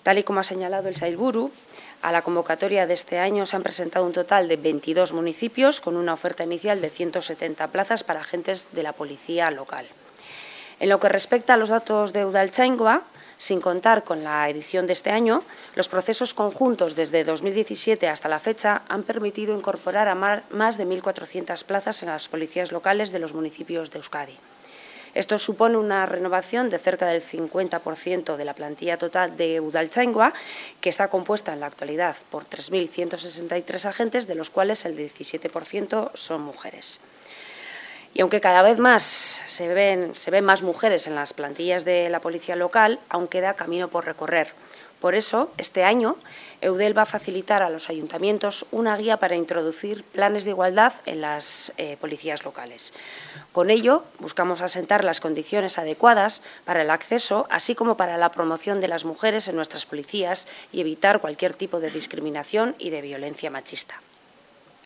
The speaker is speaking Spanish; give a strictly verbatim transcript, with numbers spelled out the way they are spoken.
Tal y como ha señalado el Sailburu, a la convocatoria de este año se han presentado un total de veintidós municipios con una oferta inicial de ciento setenta plazas para agentes de la policía local. En lo que respecta a los datos de Udaltzaingoa, sin contar con la edición de este año, los procesos conjuntos desde dos mil diecisiete hasta la fecha han permitido incorporar a más de mil cuatrocientas plazas en las policías locales de los municipios de Euskadi. Esto supone una renovación de cerca del cincuenta por ciento de la plantilla total de Udaltzaingoa, que está compuesta en la actualidad por tres mil ciento sesenta y tres agentes, de los cuales el diecisiete por ciento son mujeres. Y aunque cada vez más se ven, se ven más mujeres en las plantillas de la policía local, aún queda camino por recorrer. Por eso, este año, Eudel va a facilitar a los ayuntamientos una guía para introducir planes de igualdad en las eh, policías locales. Con ello, buscamos asentar las condiciones adecuadas para el acceso, así como para la promoción de las mujeres en nuestras policías y evitar cualquier tipo de discriminación y de violencia machista.